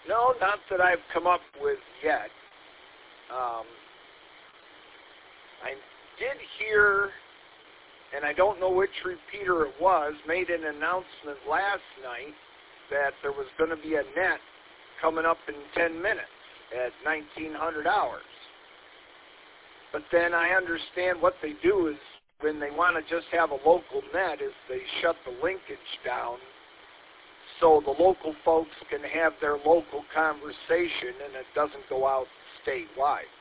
No, not that I've come up with yet. I did hear, and I don't know which repeater it was, made an announcement last night that there was going to be a net coming up in 10 minutes at 1900 hours. But then I understand what they do is when they want to just have a local net is they shut the linkage down so the local folks can have their local conversation and it doesn't go out statewide.